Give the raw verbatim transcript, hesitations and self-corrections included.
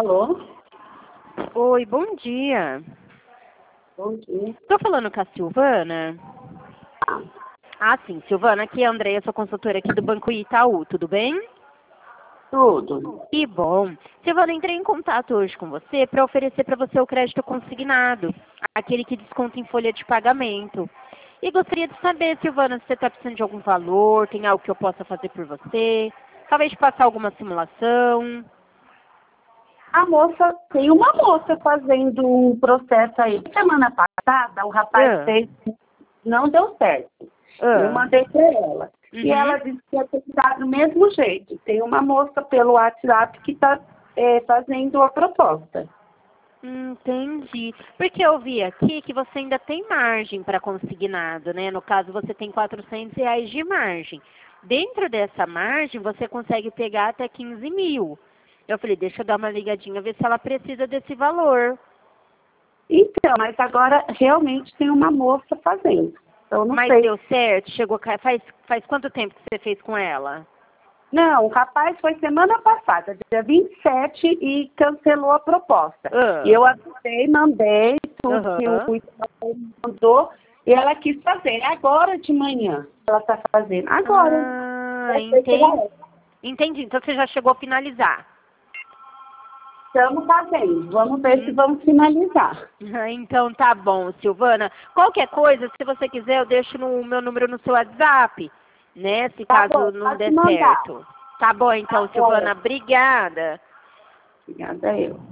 Alô? Oi, bom dia. Bom dia. Estou falando com a Silvana? Ah, sim, Silvana, aqui é a Andréia, sou consultora aqui do Banco Itaú, tudo bem? Tudo. Que bom. Silvana, entrei em contato hoje com você para oferecer para você o crédito consignado, aquele que desconta em folha de pagamento. E gostaria de saber, Silvana, se você está precisando de algum valor, tem algo que eu possa fazer por você, talvez passar alguma simulação. A moça, tem uma moça fazendo um processo aí. Semana passada, o rapaz Ah, fez, não deu certo. Eu ah, mandei para ela. E uhum. ela disse que ia tentar do mesmo jeito. Tem uma moça pelo WhatsApp que está fazendo a proposta. Entendi. Porque eu vi aqui que você ainda tem margem para consignado, né? No caso, você tem quatrocentos reais de margem. Dentro dessa margem, você consegue pegar até quinze mil. Eu falei, deixa eu dar uma ligadinha, ver se ela precisa desse valor. Então, mas agora realmente tem uma moça fazendo. Então, não Mas sei. deu certo? Chegou, ca- faz, faz quanto tempo que você fez com ela? Não, o rapaz foi semana passada, dia vinte e sete, e cancelou a proposta. Ah, E eu avisei, mandei tudo que o aham. Itaú mandou, e ela quis fazer. Agora de manhã ela está fazendo. Agora. Ah, Eu sei que ela entendi. é. Entendi. Então você já chegou a finalizar. Estamos fazendo. Vamos ver se vamos finalizar. Ah, então tá bom, Silvana. Qualquer coisa, se você quiser, eu deixo no meu número no seu WhatsApp, né? Se Tá bom, caso não pode der mandar. certo. Tá bom, então, Tá bom. Silvana. Obrigada. Obrigada, eu.